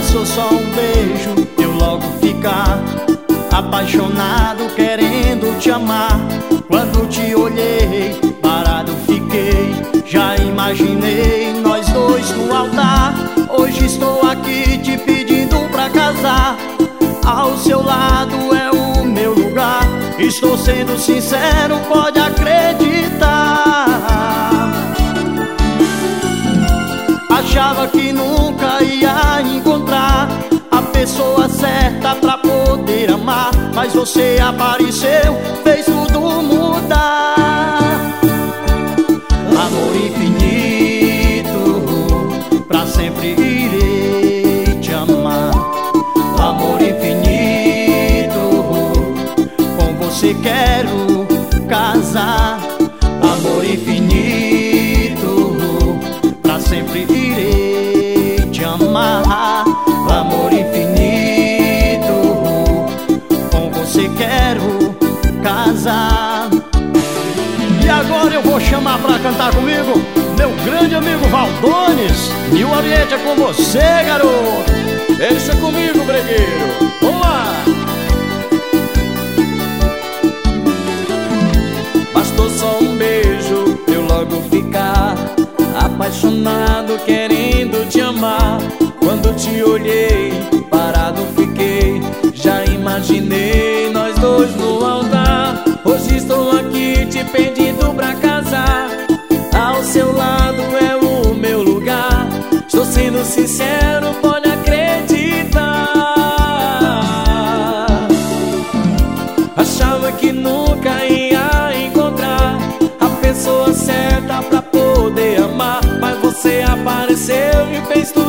Bastou só um beijo, eu logo ficar apaixonado, querendo te amar. Quando te olhei, parado fiquei, já imaginei nós dois no altar. Hoje estou aqui te pedindo pra casar. Ao seu lado é o meu lugar. Estou sendo sincero, pode acreditar. Achava que nunca ia encontrar a pessoa certa pra poder amar, mas você apareceu, fez tudo mudar. Amor infinito, pra sempre irei te amar. Amor infinito, com você quero casar. Amor infinito, pra sempre irei te amar. Amor infinito, com você quero casar. E agora eu vou chamar pra cantar comigo meu grande amigo Valdones. E o ambiente é com você, garoto. Deixa comigo, bregueiro. Vamos lá. Bastou só um beijo, eu logo ficar apaixonado, querendo te amar. Quando te olhei, parado fiquei, já imaginei nós dois no altar. Hoje estou aqui te pedindo pra casar. Ao seu lado é o meu lugar. Estou sendo sincero, pode acreditar. Achava que nunca ia encontrar a pessoa certa pra poder amar, mas você apareceu e fez tudo